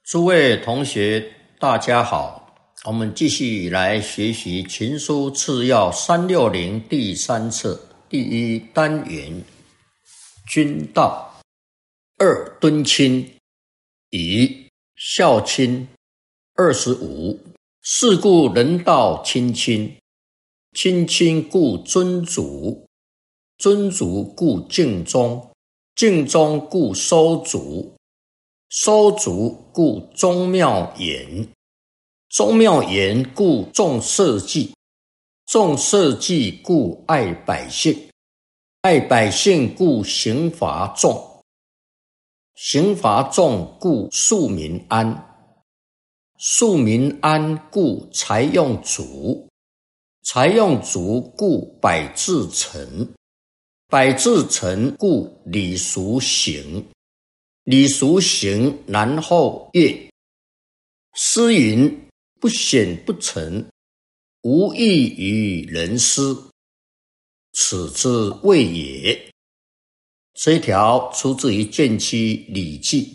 诸位同学大家好，我们继续来学习群书次要360第3册第1单元君道。二敦亲，以孝亲。25是故人道亲亲，亲亲故尊祖，尊祖故敬宗，敬宗故收族，收族故宗庙严，宗庙严故重社稷，重社稷故爱百姓，爱百姓故刑罚重，刑罚重故庶民安，庶民安故财用足，财用足故百治成，百治成故礼俗行，礼俗行然后乐。诗云：不显不成，无益于人思，此之谓也。这一条出自于建期《礼记》。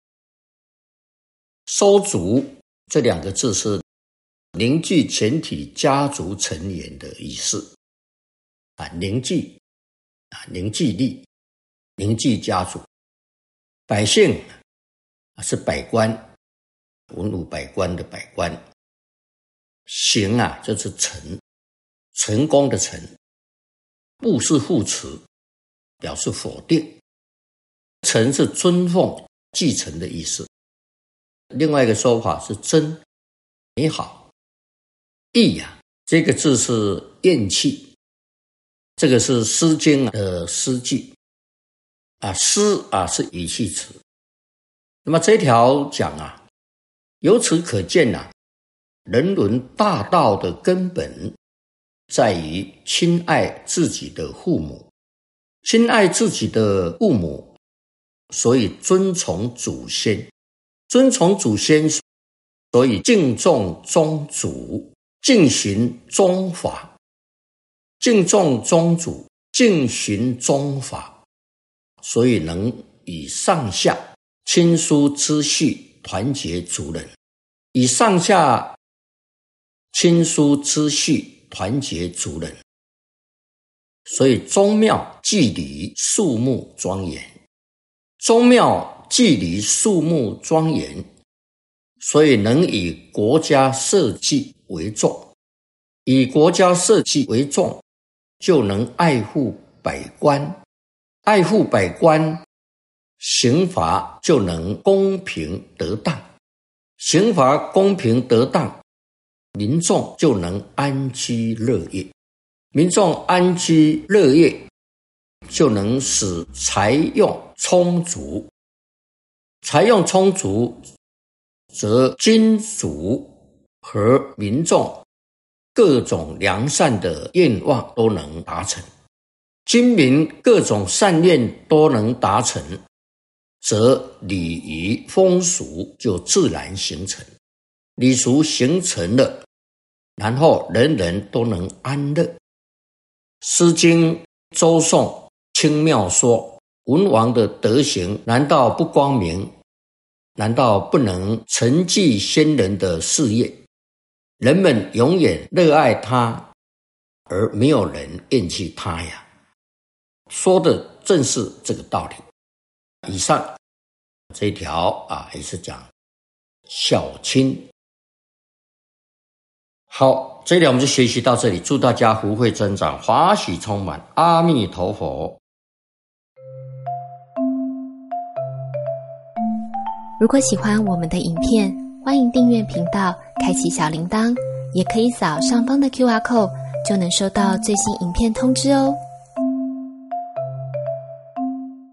收族这两个字是凝聚全体家族成员的意思，凝聚力，凝聚家族。百姓是百官，文武百官的百官。行就是成，成功的成。不是副词，表示否定。承是尊奉、继承的意思。另外一个说法是真、美好。义这个字是咽气，这个是《诗经》的诗句。诗是语气词。那么这条讲由此可见人伦大道的根本在于亲爱自己的父母，亲爱自己的父母，所以尊崇祖先，尊崇祖先，所以敬重宗族，敬循宗法，敬重宗族，敬循宗法，所以能以上下亲疏之序团结族人，以上下亲疏之序团结族人。所以宗庙祭礼肃穆庄严，宗庙祭礼肃穆庄严，所以能以国家社稷为重，以国家社稷为重，就能爱护百官，爱护百官，刑罚就能公平得当，刑罚公平得当，民众就能安居乐业，民众安居乐业，就能使财用充足，财用充足，则君主和民众各种良善的愿望都能达成，君民各种善愿都能达成，则礼仪风俗就自然形成，礼俗形成了，然后人人都能安乐。诗经周颂清妙说，文王的德行难道不光明？难道不能承继先人的事业？人们永远热爱他，而没有人厌弃他呀。说的正是这个道理。以上这一条也是讲孝亲。好，这一条我们就学习到这里，祝大家福慧增长，法喜充满，阿弥陀佛。 如果喜欢我们的影片，欢迎订阅频道，开启小铃铛，也可以扫上方的 QR code， 就能收到最新影片通知哦。